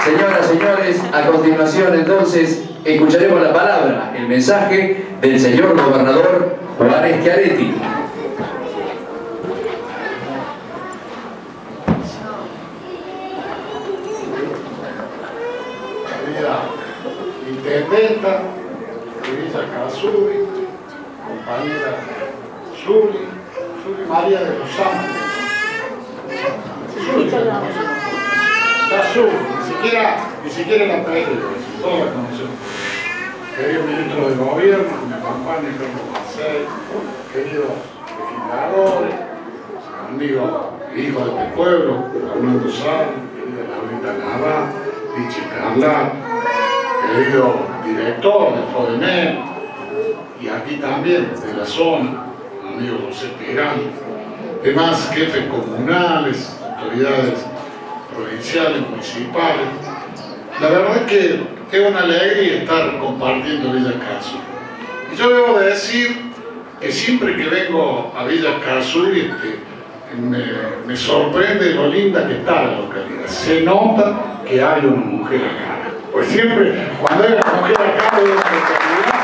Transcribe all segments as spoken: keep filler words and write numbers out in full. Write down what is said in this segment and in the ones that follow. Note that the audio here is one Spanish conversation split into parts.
Señoras, señores, a continuación entonces escucharemos la palabra, el mensaje del señor gobernador Juan Schiaretti. Intendenta de Villa Cazuri, compañera Zuli, Zuli María de los Santos. Zuli, está Zuli, ni siquiera, ni siquiera la apellido, todos la conocemos. Querido ministro de Gobierno, que me acompaña Carlos Macei, queridos legisladores, amigo, hijo de este pueblo, Armando Sáenz, querida Laurita Nava, Dichi Carla, querido director de FODEMER, y aquí también de la zona, amigo José Perán, demás jefes comunales, autoridades provinciales, municipales. La verdad es que es una alegría estar compartiendo Villa Cazuri. Y yo debo decir que siempre que vengo a Villa Cazuri este, me, me sorprende lo linda que está la localidad. Se nota que hay una mujer acá. Pues siempre, cuando hay una mujer acá de una localidad,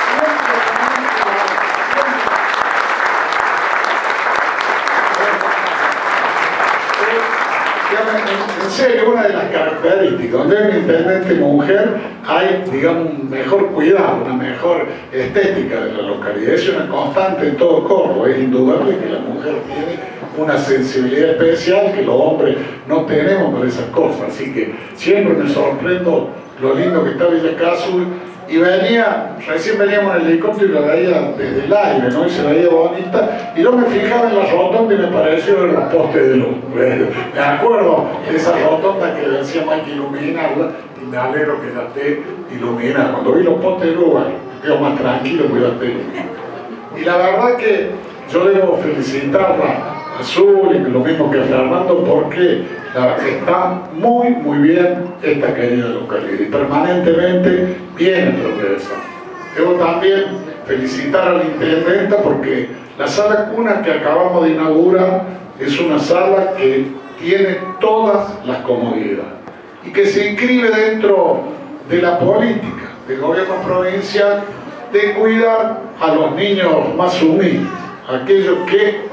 en serio, una de las características, donde hay una intendente mujer, hay, digamos, un mejor cuidado, una mejor estética de la localidad. Es una constante en todo Córdoba. Es indudable que la mujer tiene una sensibilidad especial que los hombres no tenemos para esas cosas. Así que siempre me sorprendo lo lindo que está Villa Cazuri. Y venía, recién veníamos en el helicóptero y la veía desde el aire, ¿no? Y se veía bonita. Y yo me fijaba en la rotonda y me pareció ver los postes de luz. Me acuerdo de esa rotonda que decíamos hay que iluminarla y me alegro que ya esté iluminada. Cuando vi los postes de luz, bueno, me quedo más tranquilo que ya esté iluminada. Y la verdad que yo debo felicitarla a Zuli, lo mismo que a Fernando, porque la, está muy, muy bien esta querida localidad y permanentemente viene progresando. Debo también felicitar a la intendenta porque la sala cuna que acabamos de inaugurar es una sala que tiene todas las comodidades y que se inscribe dentro de la política del gobierno provincial de cuidar a los niños más humildes, aquellos que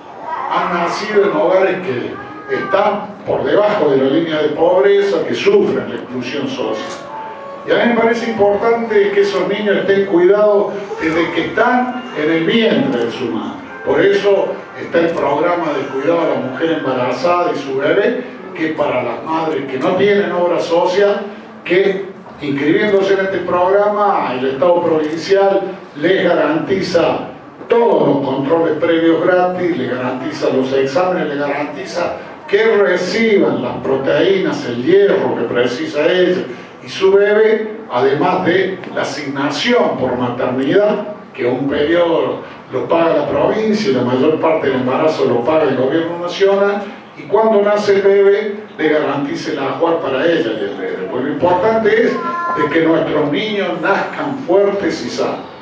han nacido en hogares que están por debajo de la línea de pobreza, que sufren la exclusión social. Y a mí me parece importante que esos niños estén cuidados desde que están en el vientre de su madre. Por eso está el programa de cuidado a la mujer embarazada y su bebé, que para las madres que no tienen obra social, que inscribiéndose en este programa, el Estado provincial les garantiza todos los controles previos gratis, le garantiza los exámenes, le garantiza que reciban las proteínas, el hierro que precisa ella y su bebé, además de la asignación por maternidad, que un periodo lo paga la provincia y la mayor parte del embarazo lo paga el gobierno nacional, y cuando nace el bebé le garantice la ajuar para ella y el bebé. Pues lo importante es de que nuestros niños nazcan fuertes y sanos.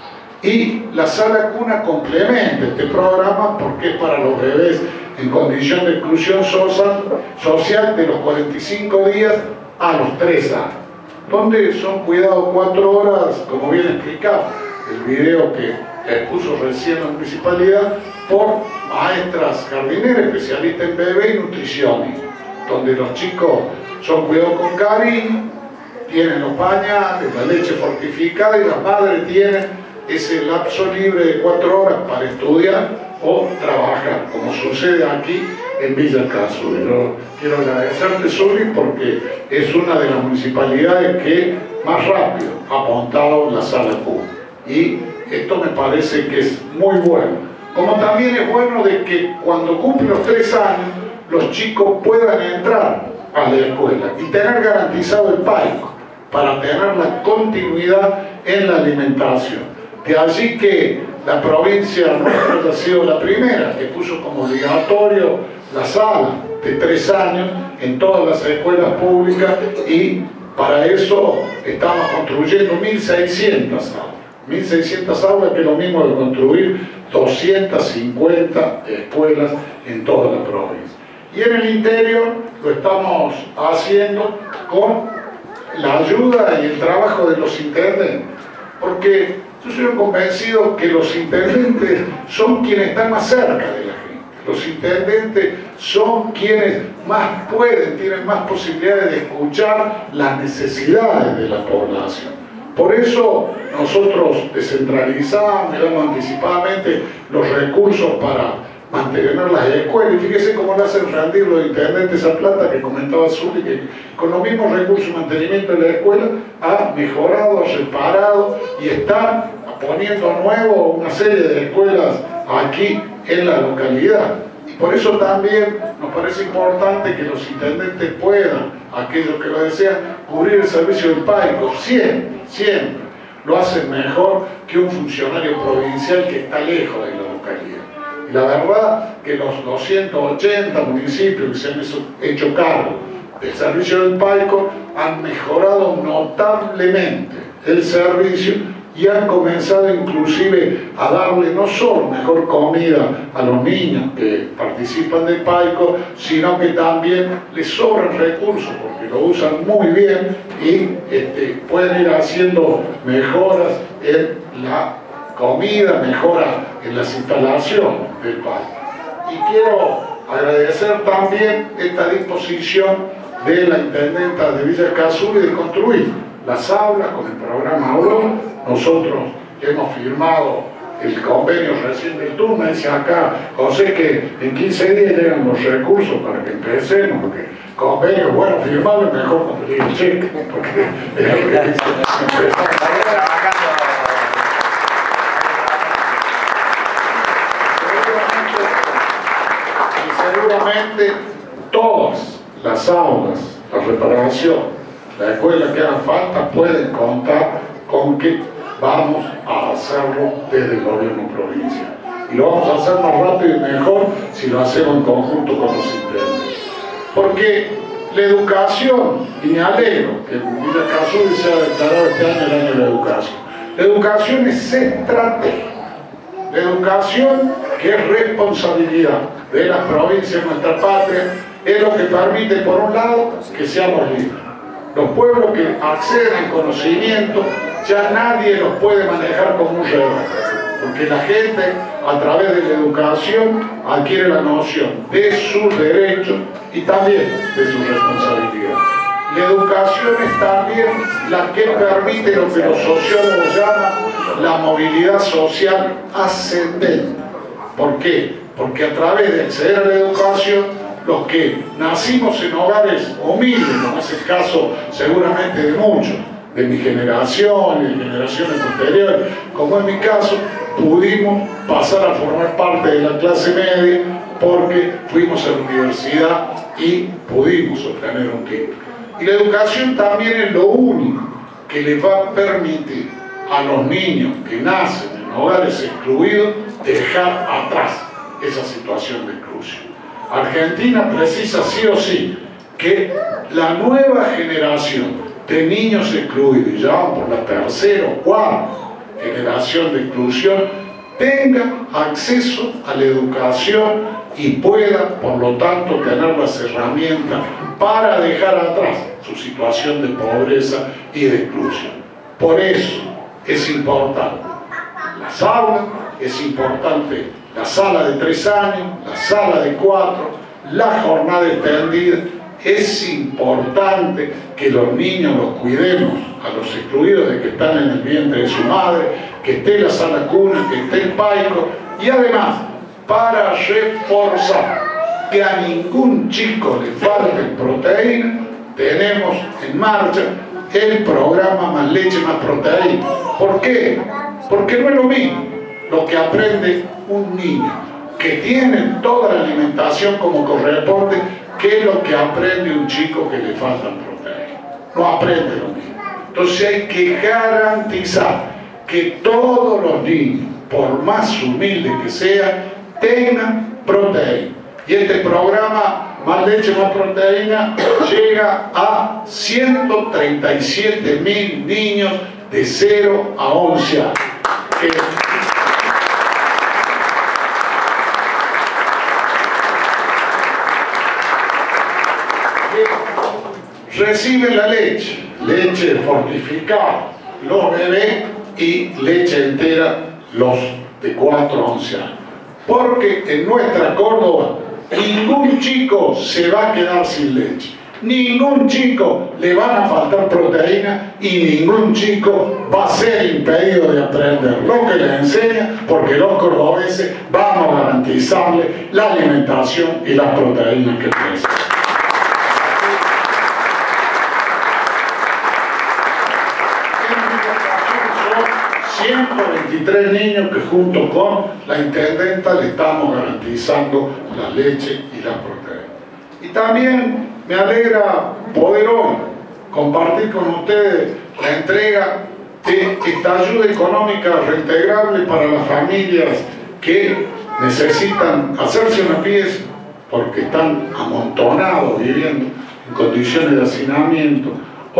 Y la sala cuna complementa este programa porque es para los bebés en condición de exclusión social, social de los cuarenta y cinco días a los tres años, donde son cuidados cuatro horas, como bien explicado, el video que expuso recién la municipalidad, por maestras jardineras, especialistas en bebé y nutricionistas, donde los chicos son cuidados con cariño, tienen los pañales, la leche fortificada y las madres tienen ese lapso libre de cuatro horas para estudiar o trabajar, como sucede aquí en Villa Cazuri. Yo quiero agradecerte, Zuli, porque es una de las municipalidades que más rápido ha apuntado la sala cuna. Y esto me parece que es muy bueno. Como también es bueno de que cuando cumplen los tres años, los chicos puedan entrar a la escuela y tener garantizado el paico para tener la continuidad en la alimentación. De allí que la provincia nuestra ha sido la primera que puso como obligatorio la sala de tres años en todas las escuelas públicas, y para eso estamos construyendo mil seiscientas aulas. mil seiscientas aulas, que es lo mismo de construir doscientas cincuenta escuelas en toda la provincia. Y en el interior lo estamos haciendo con la ayuda y el trabajo de los intendentes, porque yo soy convencido que los intendentes son quienes están más cerca de la gente. Los intendentes son quienes más pueden, tienen más posibilidades de escuchar las necesidades de la población. Por eso nosotros descentralizamos y damos anticipadamente los recursos para mantener las escuelas. Y fíjese cómo le hacen rendir los intendentes esa plata que comentaba Zuli, que con los mismos recursos de mantenimiento de la escuela ha mejorado, ha reparado y está poniendo a nuevo una serie de escuelas aquí en la localidad. Y por eso también nos parece importante que los intendentes puedan, aquellos que lo desean, cubrir el servicio del PAICO, siempre, siempre. Lo hacen mejor que un funcionario provincial que está lejos de la localidad. Y la verdad que los doscientos ochenta municipios que se han hecho cargo del servicio del PAICO han mejorado notablemente el servicio y han comenzado inclusive a darle no solo mejor comida a los niños que participan del PAICO, sino que también les sobran recursos porque lo usan muy bien y este, pueden ir haciendo mejoras en la comida, mejoras en las instalaciones del PAICO. Y quiero agradecer también esta disposición de la intendenta de Villa Escazú de construir las aulas con el programa Aulón. Nosotros hemos firmado el convenio recién del turno, me dice acá José que en quince días llegan los recursos para que empecemos, porque convenio, bueno, firmarlo es mejor cuando llegue el cheque, porque es lo que dice. Y seguramente todas las aulas, la reparación, la escuela que haga falta, pueden contar con que vamos a hacerlo desde el gobierno provincial. Y lo vamos a hacer más rápido y mejor si lo hacemos en conjunto con los intendentes. Porque la educación, y me alegro que en Villa Escazú se ha declarado este año el año de la educación. La educación es estratégica. La educación, que es responsabilidad de las provincias de nuestra patria, es lo que permite, por un lado, que seamos libres. Los pueblos que acceden al conocimiento, ya nadie los puede manejar como un reloj, porque la gente, a través de la educación, adquiere la noción de sus derechos y también de su responsabilidad. La educación es también la que permite lo que los sociólogos llaman la movilidad social ascendente. ¿Por qué? Porque a través de acceder a la educación, los que nacimos en hogares humildes, como es el caso seguramente de muchos, de mi generación y de generaciones posteriores, como en mi caso, pudimos pasar a formar parte de la clase media porque fuimos a la universidad y pudimos obtener un título. Y la educación también es lo único que les va a permitir a los niños que nacen en hogares excluidos dejar atrás esa situación de exclusión. Argentina precisa sí o sí que la nueva generación de niños excluidos, ya van por la tercera o cuarta generación de exclusión, tenga acceso a la educación y pueda, por lo tanto, tener las herramientas para dejar atrás su situación de pobreza y de exclusión. Por eso es importante las aulas, es importante la sala de tres años, la sala de cuatro, la jornada extendida. Es importante que los niños los cuidemos, a los excluidos de que están en el vientre de su madre, que esté la sala cuna, que esté el PAICO, y además, para reforzar que a ningún chico le falte proteína, tenemos en marcha el programa Más Leche Más Proteína. ¿Por qué? Porque no es lo mismo lo que aprende un niño que tiene toda la alimentación como corresponde que lo que aprende un chico que le faltan proteínas. No aprende lo mismo. Entonces hay que garantizar que todos los niños, por más humildes que sean, tengan proteína. Y este programa Más Leche Más Proteína llega a ciento treinta y siete mil niños de cero a once años. Que reciben la leche, leche fortificada, los bebés y leche entera los de cuatro a once años. Porque en nuestra Córdoba ningún chico se va a quedar sin leche. Ningún chico le van a faltar proteína y ningún chico va a ser impedido de aprender lo que le enseña, porque los cordobeses vamos a garantizarle la alimentación y las proteínas que necesitan. ciento veintitrés niños que junto con la intendenta le estamos garantizando la leche y la proteína. Y también me alegra poder hoy compartir con ustedes la entrega de esta ayuda económica reintegrable para las familias que necesitan hacerse una pieza porque están amontonados viviendo en condiciones de hacinamiento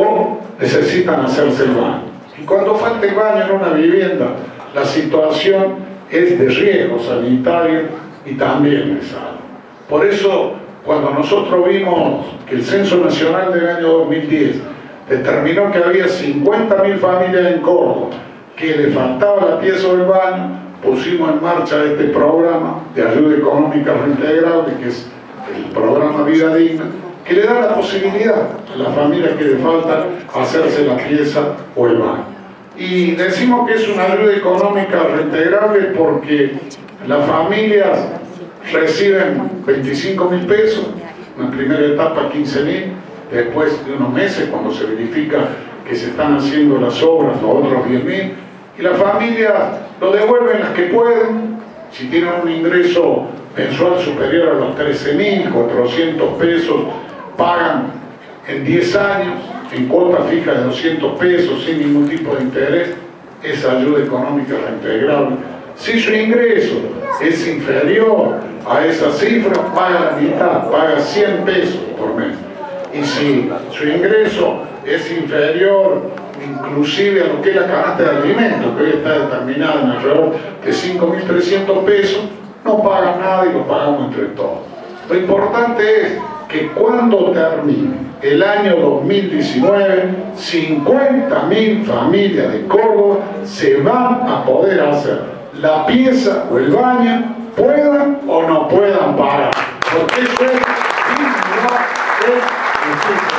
o necesitan hacerse el baño. Y cuando falta el baño en una vivienda, la situación es de riesgo sanitario y también de salud. Por eso, cuando nosotros vimos que el Censo Nacional del año dos mil diez determinó que había cincuenta mil familias en Córdoba que le faltaba la pieza del baño, pusimos en marcha este programa de ayuda económica reintegrable, que es el programa Vida Digna, que le da la posibilidad a las familias que le faltan hacerse la pieza o el baño. Y decimos que es una ayuda económica reintegrable porque las familias reciben veinticinco mil pesos, en la primera etapa quince mil, después de unos meses cuando se verifica que se están haciendo las obras, los otros diez mil, y las familias lo devuelven las que pueden. Si tienen un ingreso mensual superior a los trece mil cuatrocientos pesos, pagan en diez años, en cuota fija de doscientos pesos, sin ningún tipo de interés, esa ayuda económica reintegrable. Si su ingreso es inferior a esa cifra, paga la mitad, paga cien pesos por mes. Y si su ingreso es inferior inclusive a lo que es la canasta de alimentos, que hoy está determinada en alrededor de cinco mil trescientos pesos, no pagan nada y lo pagamos entre todos. Lo importante es que cuando termine el año dos mil diecinueve, cincuenta mil familias de Córdoba se van a poder hacer la pieza o el baño, puedan o no puedan pagar. Porque eso es dignidad de justicia.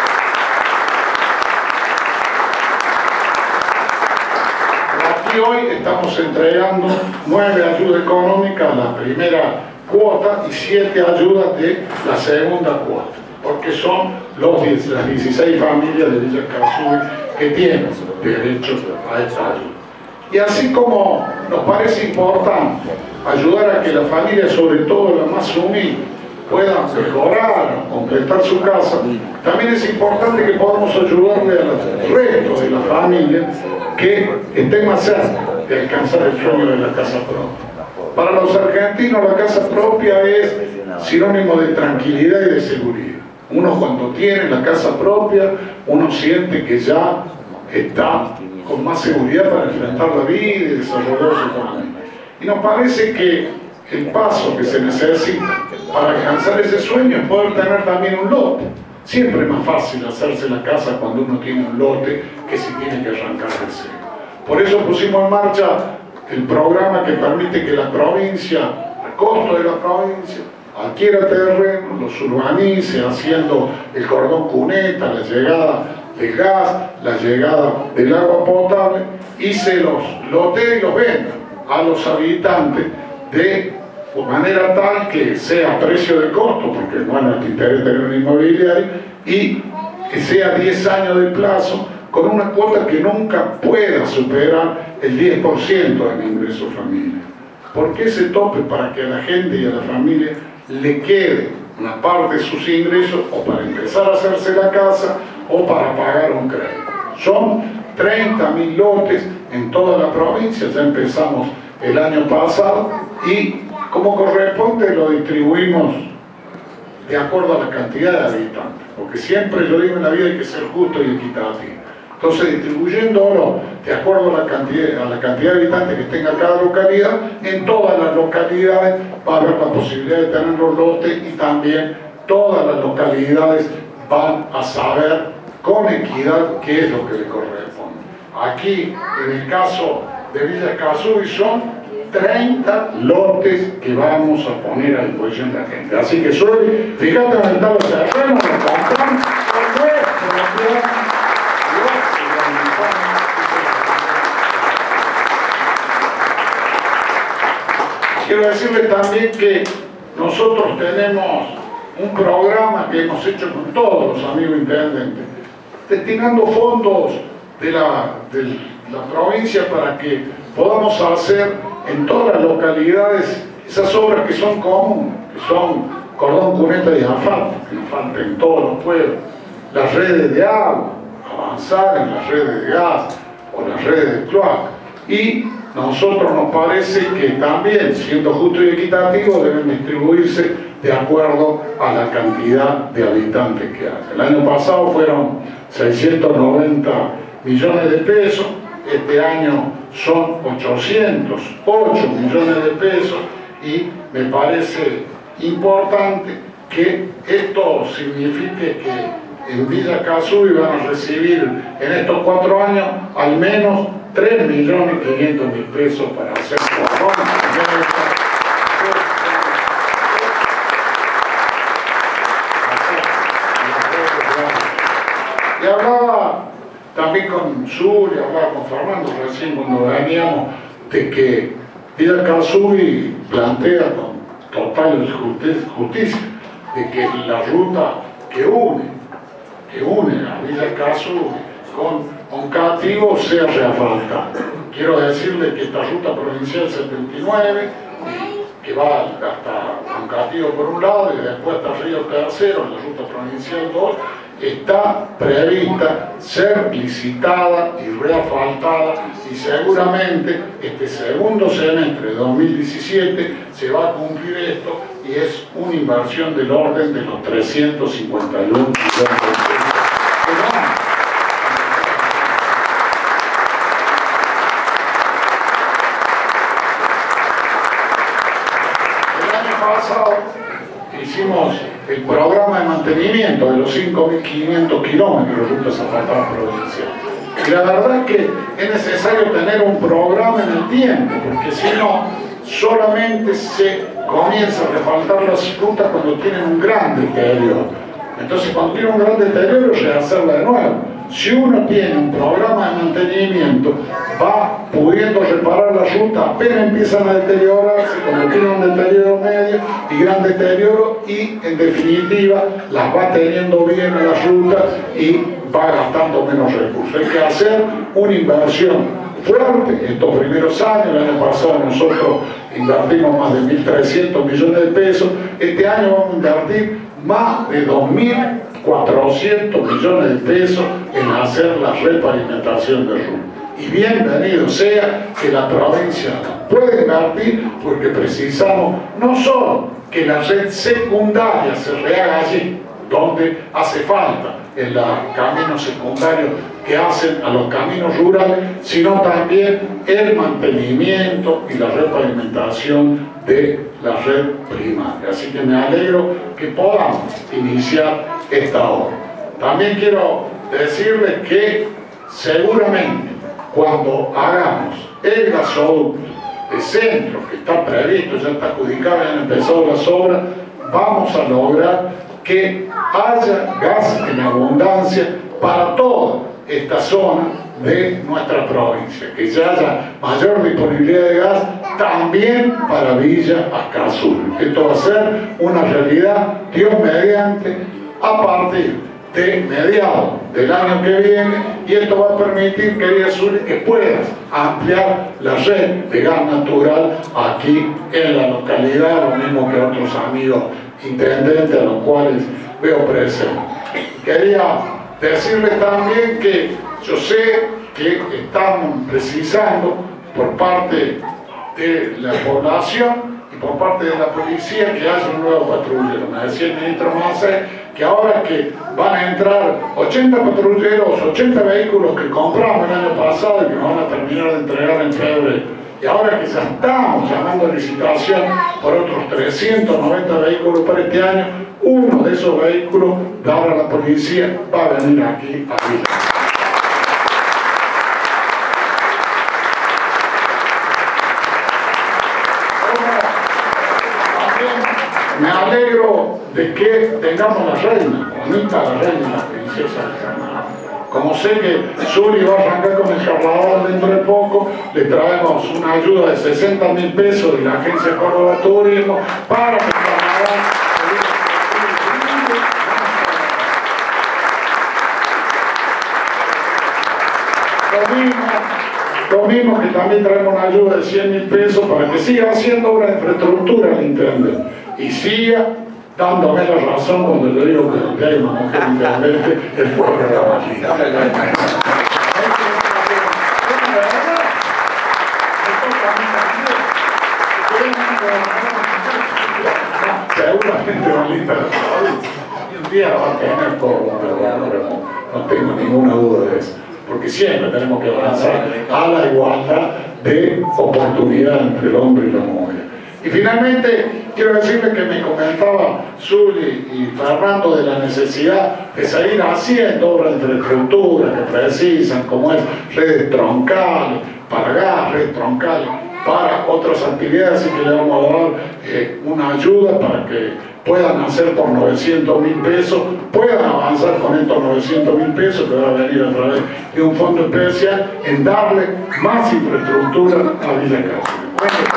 Aquí hoy estamos entregando nueve ayudas económicas a la primera cuota y siete ayudas de la segunda cuota, porque son los, las dieciséis familias de Villa Cazú que tienen derecho a esta ayuda. Y así como nos parece importante ayudar a que las familias, sobre todo las más humildes, puedan mejorar o completar su casa, también es importante que podamos ayudarle al resto de las familias que estén más cerca de alcanzar el sueño de la casa propia. Para los argentinos la casa propia es sinónimo de tranquilidad y de seguridad. Uno cuando tiene la casa propia, uno siente que ya está con más seguridad para enfrentar la vida y desarrollar su economía. Y nos parece que el paso que se necesita para alcanzar ese sueño es poder tener también un lote. Siempre es más fácil hacerse la casa cuando uno tiene un lote que si tiene que arrancar de cero. Por eso pusimos en marcha el programa que permite que la provincia, a costo de la provincia, adquiera terreno, los urbanice, haciendo el cordón cuneta, la llegada del gas, la llegada del agua potable, y se los lotee y los venda a los habitantes de manera tal que sea a precio de costo, porque no es nuestro interés tener un inmobiliario, y que sea diez años de plazo, con una cuota que nunca pueda superar el diez por ciento del ingreso familiar. ¿Por qué ese tope? Para que a la gente y a la familia le quede una parte de sus ingresos o para empezar a hacerse la casa o para pagar un crédito. Son treinta mil lotes en toda la provincia, ya empezamos el año pasado y como corresponde lo distribuimos de acuerdo a la cantidad de habitantes, porque siempre, yo digo, en la vida hay que ser justo y equitativo. Entonces, distribuyéndolo de acuerdo a la, cantidad, a la cantidad de habitantes que tenga cada localidad, en todas las localidades va a haber la posibilidad de tener los lotes y también todas las localidades van a saber con equidad qué es lo que le corresponde. Aquí, en el caso de Villa Escazú, son treinta lotes que vamos a poner a disposición de la gente. Así que soy, fíjate dónde están los terrenos, los compramos, quiero decirles también que nosotros tenemos un programa que hemos hecho con todos los amigos intendentes, destinando fondos de la, de la provincia para que podamos hacer en todas las localidades esas obras que son comunes, que son cordón, cuneta y asfalto, que nos faltan en todos los pueblos, las redes de agua, avanzar en las redes de gas o las redes de cloaca. Y nosotros nos parece que también, siendo justo y equitativo, deben distribuirse de acuerdo a la cantidad de habitantes que hay. El año pasado fueron seiscientos noventa millones de pesos, este año son ochocientos ocho millones de pesos, y me parece importante que esto signifique que en Villa Escazú van a recibir en estos cuatro años al menos tres millones quinientos mil pesos para hacer cordón. Y hablaba también con Sur, y hablaba con Fernando recién cuando veníamos, de que Villa Escazú plantea con total justicia de que la ruta que une, que une a Villa Escazú con Oncativo sea reasfaltada. Quiero decirle que esta ruta provincial setenta y nueve, que va hasta Oncativo por un lado y después hasta Río Tercero, la ruta provincial dos, está prevista ser licitada y reasfaltada, y seguramente este segundo semestre de dos mil diecisiete se va a cumplir esto, y es una inversión del orden de los trescientos cincuenta y uno millones de pesos. Hicimos el programa de mantenimiento de los cinco mil quinientos kilómetros de rutas asfaltadas provinciales. Y la verdad es que es necesario tener un programa en el tiempo, porque si no, solamente se comienza a refaltar las rutas cuando tienen un gran deterioro. Entonces, cuando tiene un gran deterioro, se hacerla de nuevo. Si uno tiene un programa de mantenimiento, va pudiendo reparar la ruta, apenas empiezan a deteriorarse, cuando tienen un deterioro medio y gran deterioro, y en definitiva las va teniendo bien a las rutas y va gastando menos recursos. Hay que hacer una inversión fuerte estos primeros años. El año pasado nosotros invertimos más de mil trescientos millones de pesos, este año vamos a invertir más de dos mil cuatrocientos millones de pesos en hacer la repavimentación de rutas. Y bienvenido sea que la provincia pueda invertir, porque precisamos no solo que la red secundaria se rehaga allí, donde hace falta, en los caminos secundarios que hacen a los caminos rurales, sino también el mantenimiento y la repavimentación de la red primaria. Así que me alegro que podamos iniciar esta obra. También quiero decirles que seguramente cuando hagamos el gasoducto de centro, que está previsto, ya está adjudicado, ya han empezado las obras, vamos a lograr que haya gas en abundancia para toda esta zona de nuestra provincia, que ya haya mayor disponibilidad de gas también para Villa Escazú. Esto va a ser una realidad, Dios mediante, a partir de mediados del año que viene, y esto va a permitir, querida Zuli, que puedas ampliar la red de gas natural aquí en la localidad, lo mismo que otros amigos intendentes a los cuales veo presentes. Quería decirles también que yo sé que estamos precisando por parte de la población y por parte de la policía que haya un nuevo patrullero. Me decía el ministro Macé que ahora que van a entrar ochenta patrulleros, ochenta vehículos que compramos el año pasado y que nos van a terminar de entregar en febrero, y ahora que ya estamos llamando a licitación por otros trescientos noventa vehículos para este año, uno de esos vehículos, de ahora la policía, va a venir aquí a Villa. Me alegro de que tengamos la reina, bonita la reina, la princesa de Granada. Como sé que Zuli va a arrancar con el carnaval dentro de poco, le traemos una ayuda de sesenta mil pesos de la Agencia Córdoba Turismo para que el carnaval... Lo mismo, lo mismo que también traemos una ayuda de cien mil pesos para que siga haciendo obra de infraestructura el intendente y siga dándome la razón cuando le digo que hay una mujer intendente, el pueblo de la magia. Seguramente bonita y un día va a tener todo, no, no tengo ninguna duda de eso, porque siempre tenemos que avanzar a la igualdad de oportunidad entre el hombre y la mujer. Y finalmente, quiero decirles que me comentaba Zuli y Fernando de la necesidad de seguir haciendo obras de infraestructura que precisan, como es redes troncales, para gas, redes troncales, para otras actividades, así que le vamos a dar eh, una ayuda para que puedan hacer por novecientos mil pesos, puedan avanzar con estos novecientos mil pesos que va a venir a través de un fondo especial en darle más infraestructura a Villa Casuri.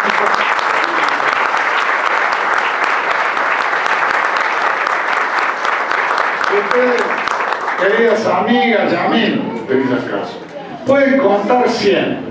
Ustedes, queridas amigas y amigos de Villa Casuri, pueden contar siempre,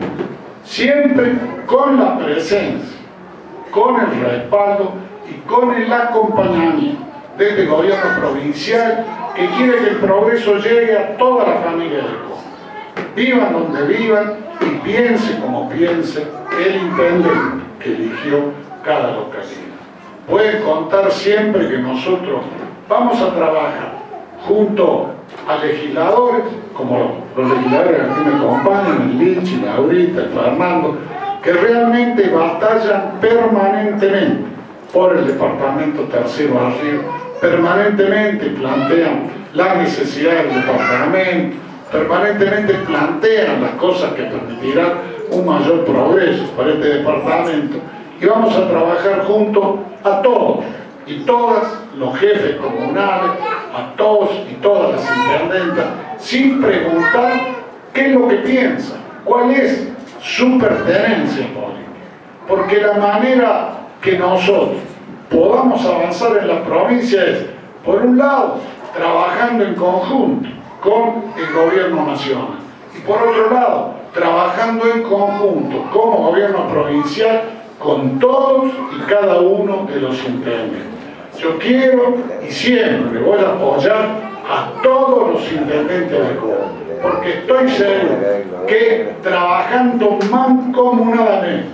siempre con la presencia, con el respaldo y con el acompañamiento de este gobierno provincial que quiere que el progreso llegue a toda la familia del Córdoba. Vivan donde vivan y piense como piense el intendente que eligió cada localidad. Pueden contar siempre que nosotros vamos a trabajar junto a legisladores, como los legisladores que aquí me acompañan, el Lichi, Laurita, el Fernando, que realmente batallan permanentemente por el departamento tercero arriba, permanentemente plantean la necesidad del departamento, permanentemente plantean las cosas que permitirán un mayor progreso para este departamento, y vamos a trabajar junto a todos y todas los jefes comunales, a todos y todas las intendentas, sin preguntar qué es lo que piensan, cuál es su pertenencia política. Porque la manera que nosotros podamos avanzar en la provincia es, por un lado, trabajando en conjunto con el gobierno nacional, y por otro lado, trabajando en conjunto como gobierno provincial con todos y cada uno de los intendentes. Yo quiero y siempre voy a apoyar a todos los intendentes de Córdoba, porque estoy seguro que trabajando mancomunadamente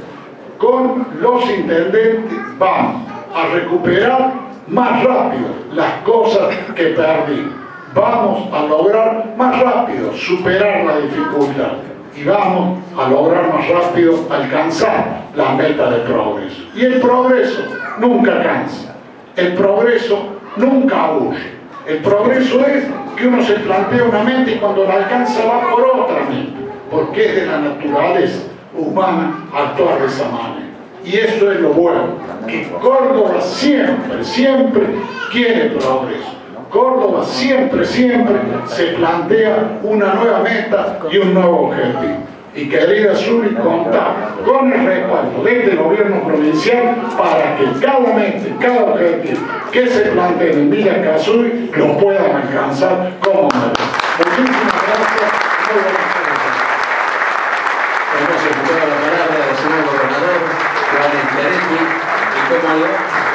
con los intendentes vamos a recuperar más rápido las cosas que perdí. Vamos a lograr más rápido superar la dificultad y vamos a lograr más rápido alcanzar la meta de progreso. Y el progreso nunca cansa. El progreso nunca aburre. El progreso es que uno se plantea una meta y cuando la alcanza va por otra meta, porque es de la naturaleza humana actuar de esa manera. Y eso es lo bueno, que Córdoba siempre, siempre quiere progreso. Córdoba siempre, siempre se plantea una nueva meta y un nuevo objetivo. Y querida Zuli, contar con el respaldo de este gobierno provincial para que cada meta, cada objetivo que se planteen en Villa Casuri lo puedan alcanzar como merece. Muchísimas gracias. Muy buenas tardes. Hemos escuchado la palabra del señor gobernador Juan Schiaretti y cómo lo